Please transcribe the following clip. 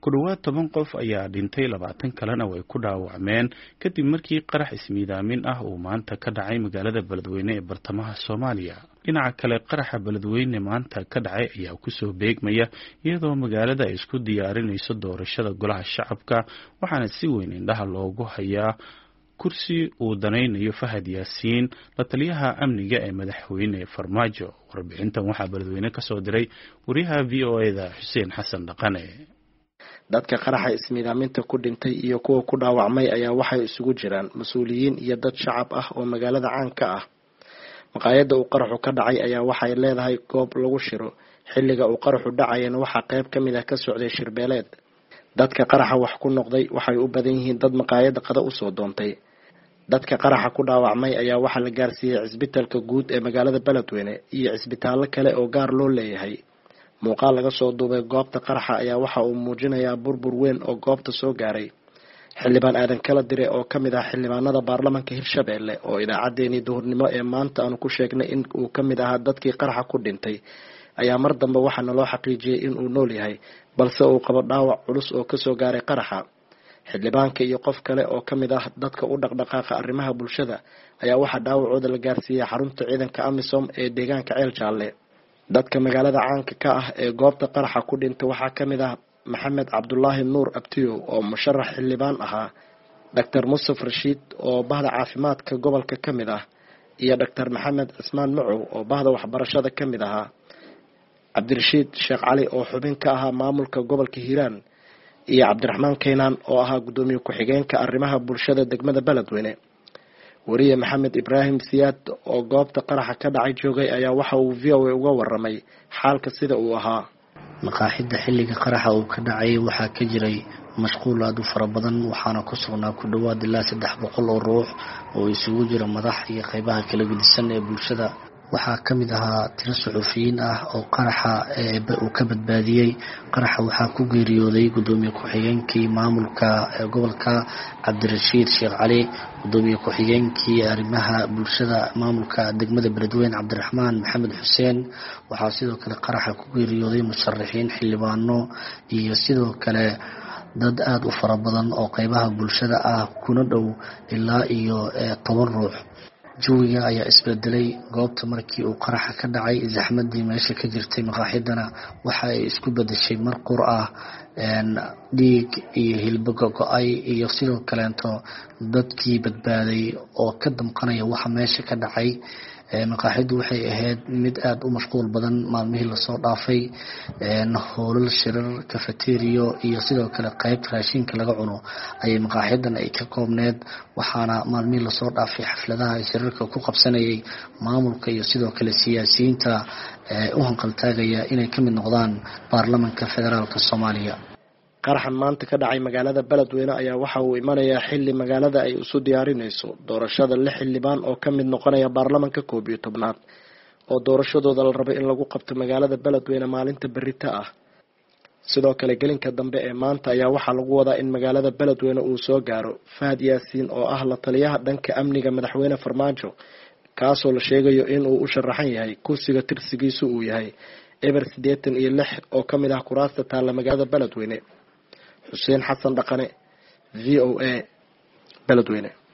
ku dhawaad 10 qof ayaa dhintay 20 kalena way ku dhaawacmeen kadib markii qarax ismiidaamin ah uu maanta ka dhacay magaalada Beledweyne ee bartamaha Soomaaliya. dhinaca kale qaraxa Beledweyne maanta ka dhacay ayaa ku soo beegmaya iyadoo magaalada ay isku diyaarinayso doorashada golaha shacabka waxaana si weyn indhaha loogu hayaa kursi uu danaynayo Fahad Yaasiin la taliyaha amniga ee madaxweyne Farmaajo. warbixintan waxaa Beledweyne ka soo diray wariyaha VOA-da Xuseen Xasan Dhaqane. dadka qaraxa ismiidaaminta ku dhintay iyo kuwa ku dhaawacmay ayaa waxay isugu jiraan mas'uuliyiin iyo dad shacab ah oo magaalada caan ka ah. maqaayadda uu qaraxu ka dhacay ayaa waxay leedahay goob lagu shiro. xilliga uu qaraxu dhacayna waxaa qayb ka mid ah ka socday shirbeeleed. dadka qaraxa wax ku noqday waxay u badan yihiin dad maqaayadda qada u soo doontay. dadka qaraxa ku dhaawacmay ayaa waxaa la gaarsiiyey cisbitaalka guud ee magaalada Beledweyne iyo cisbitaallo kale oo gaar loo leeyahay. muuqaal laga soo duubay goobta qaraxa ayaa waxa uu muujinayaa burbur weyn oo goobta soo gaaray. xildhibaan aadan kala dire oo ka mid ah xildhibaanada baarlamaanka Hirshabeelle oo idaacadeeni duhurnimo ee maanta aanu ku sheegnay in uu ka mid ahaa dadkii qaraxa ku dhintay ayaa mar dambe waxaana loo xaqiijiyey in uu nool yahay balse uu qabo dhaawac culus oo kasoo gaaray qaraxa. xildhibaanka iyo qof kale oo ka mid ah dadka u dhaqdhaqaaqa arrimaha bulshada ayaa waxaa dhaawacooda la gaarsiiyey xarunta ciidanka Amisom ee deegaanka Ceel Jaalle. dadka magaalada caanka ka ah ee goobta qaraxa ku dhintay waxaa ka mid ah Maxamed Cabdullaahi Nuur Abtiyo oo musharax xildhibaan ahaa, Dr. Musaf Rashiid oo bahda caafimaadka gobolka ka mid ah, iyo Dr. Maxamed Cismaan Macow oo bahda waxbarashada ka mid ahaa, Cabdirashiid Sheekh Cali oo xubin ka ahaa maamulka gobolka Hiiraan, iyo Cabdiraxmaan Keenan oo ahaa gudoomiye ku-xigeenka arrimaha bulshada degmada Beledweyne. wariye Maxamed Ibraahim Siyaad oo goobta qaraxa ka dhacay joogay ayaa waxa uu VOA uga waramay xaalka sida uu ahaa. maqaaxida xilliga qaraxa uu ka dhacay waxaa ka jiray mashquul aad u fara badan waxaana ku sugnaa ku dhawaad ilaa 300 oo ruux oo isugu jira madax iyo qaybaha kala gedisan ee bulshada. waxaa ka mid ahaa tiro suxufiyiin ah oo qaraxa uu ka badbaadiyey. qaraxa waxaa ku geeriyooday gudoomiye ku-xigeenkii maamulka gobolka Cabdirashiid Sheekh Cali, gudoomiye ku-xigeenkii arrimaha bulshada maamulka degmada Beledweyne Cabdiraxmaan Maxamed Xuseen. waxaa sidoo kale qaraxa ku geeriyooday musharaxiin xildhibaano iyo sidoo kale dad aad u fara badan oo qaybaha bulshada ah kuna dhow ilaa iyo 10 ruux. jawiga ayaa isbedelay goobta markii uu qaraxa ka dhacay. zaxmadii meesha ka jirtay maqaaxidana waxa ay isku bedeshay mar qur ah dhiig iyo hilbo go'ay iyo sidoo kaleento dadkii badbaaday oo ka damqanaya waxa meesha ka dhacay. maqaaxidu waxay ahayd mid aad u mashquul badan maalmihii lasoo dhaafay. hoolal shirar cafeteria iyo sidoo kale qayb raashinka laga cuno ayay maqaaxidan ay ka koobneed waxaana maalmihii lasoo dhaafay xafladaha shirarka ku qabsanayay maamulka iyo sidoo kale siyaasiyiinta u hanqaltaagaya inay ka mid noqdaan baarlamaanka federaalka Soomaaliya. qaraxan maanta ka dhacay magaalada Beledweyne ayaa waxa uu imanayaa xilli magaalada ay isu diyaarinayso doorashada 6 xildhibaan oo ka mid noqonaya baarlamaanka 11aad oo doorashadooda la rabo in lagu qabto magaalada Beledweyne maalinta berrito ah. sidoo kale gelinka dambe ee maanta ayaa waxaa lagu wadaa in magaalada Beledweyne uu soo gaaro Fahad Yaasiin oo ah la taliyaha dhanka amniga madaxweyne Farmaajo, kaasoo la sheegayo in uu u sharaxan yahay kursiga tirsigiisu uu yahay eber 86 oo ka mid ah kuraasta taalla magaalada Beledweyne. Xuseen Xasan Dhaqane, VOA, Beledweyne.